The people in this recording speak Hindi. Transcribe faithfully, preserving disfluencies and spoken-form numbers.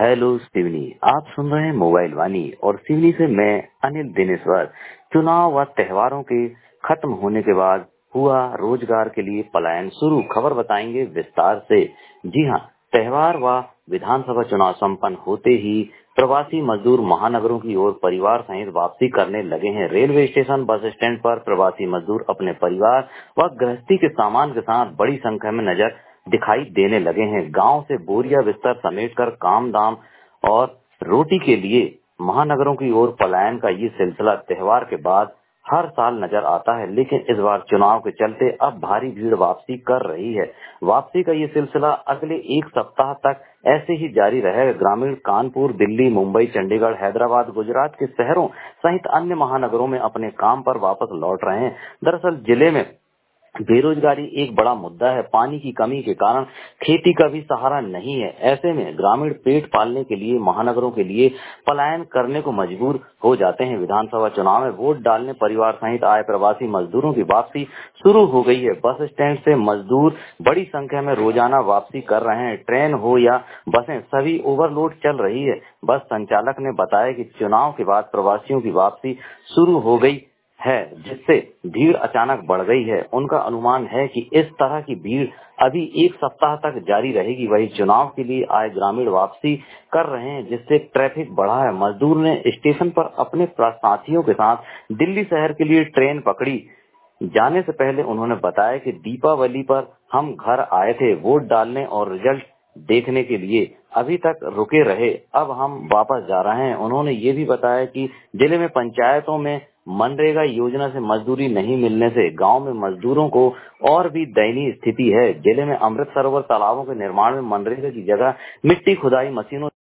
हेलो सिवनी, आप सुन रहे हैं मोबाइल वाणी और सिवनी से मैं अनिल दिनेश्वर। चुनाव व त्योहारों के खत्म होने के बाद हुआ रोजगार के लिए पलायन शुरू, खबर बताएंगे विस्तार से। जी हां, त्योहार व विधानसभा चुनाव संपन्न होते ही प्रवासी मजदूर महानगरों की ओर परिवार सहित वापसी करने लगे हैं। रेलवे स्टेशन, बस स्टैंड पर प्रवासी मजदूर अपने परिवार व गृहस्थी के सामान के साथ बड़ी संख्या में नजर दिखाई देने लगे हैं। गांव से बोरिया बिस्तर समेटकर काम दाम और रोटी के लिए महानगरों की ओर पलायन का ये सिलसिला त्योहार के बाद हर साल नजर आता है, लेकिन इस बार चुनाव के चलते अब भारी भीड़ वापसी कर रही है। वापसी का ये सिलसिला अगले एक सप्ताह तक ऐसे ही जारी रहेगा। ग्रामीण कानपुर, दिल्ली, मुंबई, चंडीगढ़, हैदराबाद, गुजरात के शहरों सहित अन्य महानगरों में अपने काम पर वापस लौट रहे हैं। दरअसल जिले में बेरोजगारी एक बड़ा मुद्दा है। पानी की कमी के कारण खेती का भी सहारा नहीं है। ऐसे में ग्रामीण पेट पालने के लिए महानगरों के लिए पलायन करने को मजबूर हो जाते हैं। विधानसभा चुनाव में वोट डालने परिवार सहित आए प्रवासी मजदूरों की वापसी शुरू हो गई है। बस स्टैंड से मजदूर बड़ी संख्या में रोजाना वापसी कर रहे हैं। ट्रेन हो या बसें, सभी ओवरलोड चल रही है। बस संचालक ने बताया कि चुनाव के बाद प्रवासियों की वापसी शुरू हो गई है, जिससे भीड़ अचानक बढ़ गई है। उनका अनुमान है कि इस तरह की भीड़ अभी एक सप्ताह तक जारी रहेगी। वही चुनाव के लिए आए ग्रामीण वापसी कर रहे हैं, जिससे ट्रैफिक बढ़ा है। मजदूर ने स्टेशन पर अपने साथियों के साथ दिल्ली शहर के लिए ट्रेन पकड़ी। जाने से पहले उन्होंने बताया कि दीपावली पर हम घर आए थे वोट डालने और रिजल्ट देखने के लिए, अभी तक रुके रहे, अब हम वापस जा रहे हैं। उन्होंने ये भी बताया कि जिले में पंचायतों में मनरेगा योजना से मजदूरी नहीं मिलने से गांव में मजदूरों को और भी दयनीय स्थिति है। जिले में अमृत सरोवर तालाबों के निर्माण में मनरेगा की जगह मिट्टी खुदाई मशीनों